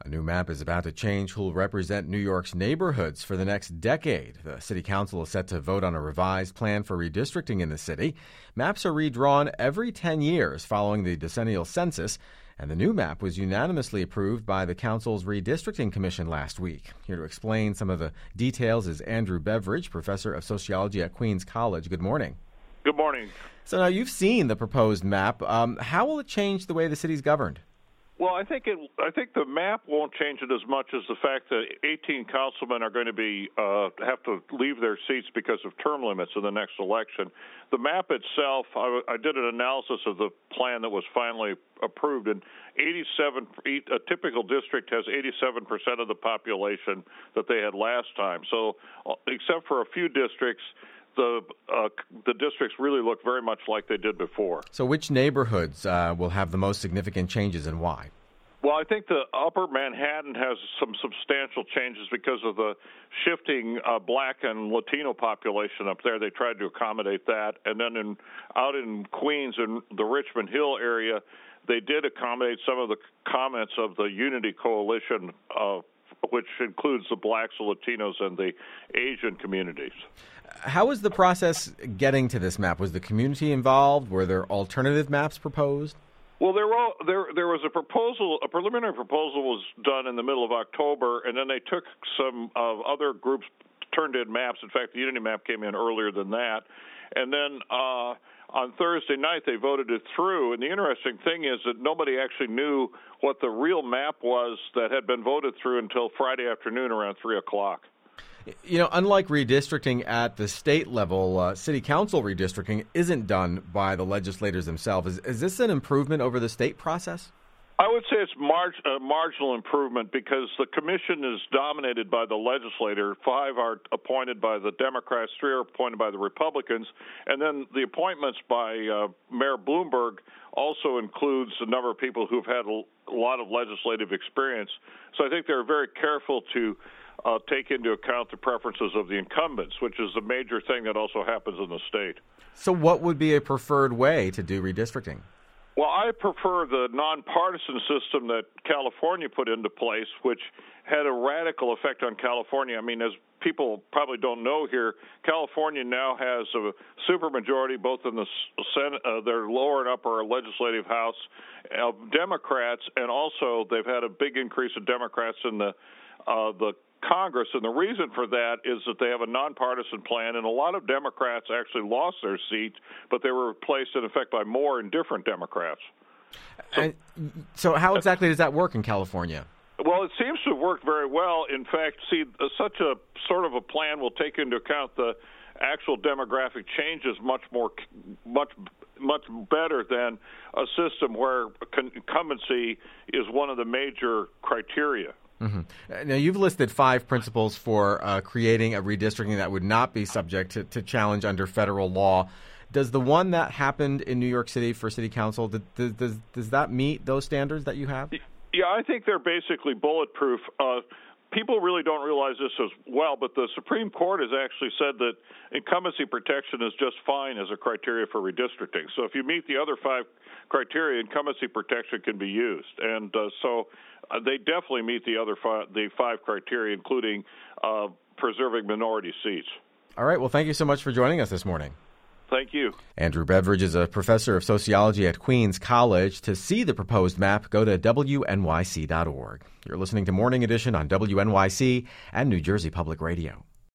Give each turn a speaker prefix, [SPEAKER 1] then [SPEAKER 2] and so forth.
[SPEAKER 1] A new map is about to change who will represent New York's neighborhoods for the next decade. The city council is set to vote on a revised plan for redistricting in the city. Maps are redrawn every 10 years following the decennial census, and the new map was unanimously approved by the council's redistricting commission last week. Here to explain some of the details is Andrew Beveridge, professor of sociology at Queens College. Good morning.
[SPEAKER 2] Good morning.
[SPEAKER 1] So now you've seen the proposed map. How will it change the way the city's governed?
[SPEAKER 2] Well, I think the map won't change it as much as the fact that 18 councilmen are going to be have to leave their seats because of term limits in the next election. The map itself, I did an analysis of the plan that was finally approved, and a typical district has 87% of the population that they had last time. So, except for a few districts, the districts really look very much like they did before.
[SPEAKER 1] So which neighborhoods will have the most significant changes and why?
[SPEAKER 2] Well, I think the upper Manhattan has some substantial changes because of the shifting black and Latino population up there. They tried to accommodate that. And then out in Queens and the Richmond Hill area, they did accommodate some of the comments of the Unity Coalition, which includes the blacks, the Latinos, and the Asian communities.
[SPEAKER 1] How was the process getting to this map? Was the community involved? Were there alternative maps proposed?
[SPEAKER 2] Well, there was a preliminary proposal was done in the middle of October, and then they took some other groups, turned in maps. In fact, the Unity map came in earlier than that. And then on Thursday night, they voted it through. And the interesting thing is that nobody actually knew what the real map was that had been voted through until Friday afternoon around 3 o'clock.
[SPEAKER 1] You know, unlike redistricting at the state level, city council redistricting isn't done by the legislators themselves. Is this an improvement over the state process?
[SPEAKER 2] I would say it's a marginal improvement because the commission is dominated by the legislator. 5 are appointed by the Democrats, 3 are appointed by the Republicans, and then the appointments by Mayor Bloomberg also includes a number of people who've had a lot of legislative experience. So I think they're very careful to take into account the preferences of the incumbents, which is a major thing that also happens in the state.
[SPEAKER 1] So what would be a preferred way to do redistricting?
[SPEAKER 2] Well, I prefer the nonpartisan system that California put into place, which had a radical effect on California. I mean, as people probably don't know here, California now has a supermajority both in the Senate, their lower and upper legislative house of Democrats, and also they've had a big increase of Democrats in the Congress, and the reason for that is that they have a nonpartisan plan, and a lot of Democrats actually lost their seat, but they were replaced, in effect, by more and different Democrats.
[SPEAKER 1] So how exactly does that work in California?
[SPEAKER 2] Well, it seems to have worked very well. In fact, such a sort of a plan will take into account the actual demographic changes much better than a system where incumbency is one of the major criteria.
[SPEAKER 1] Mm-hmm. Now, you've listed 5 principles for creating a redistricting that would not be subject to challenge under federal law. Does the one that happened in New York City for City Council, does that meet those standards that you have?
[SPEAKER 2] Yeah, I think they're basically bulletproof. People really don't realize this as well, but the Supreme Court has actually said that incumbency protection is just fine as a criteria for redistricting. So if you meet the other 5 criteria, incumbency protection can be used. And so they definitely meet the 5 criteria, including preserving minority seats.
[SPEAKER 1] All right. Well, thank you so much for joining us this morning.
[SPEAKER 2] Thank you.
[SPEAKER 1] Andrew Beveridge is a professor of sociology at Queens College. To see the proposed map, go to WNYC.org. You're listening to Morning Edition on WNYC and New Jersey Public Radio.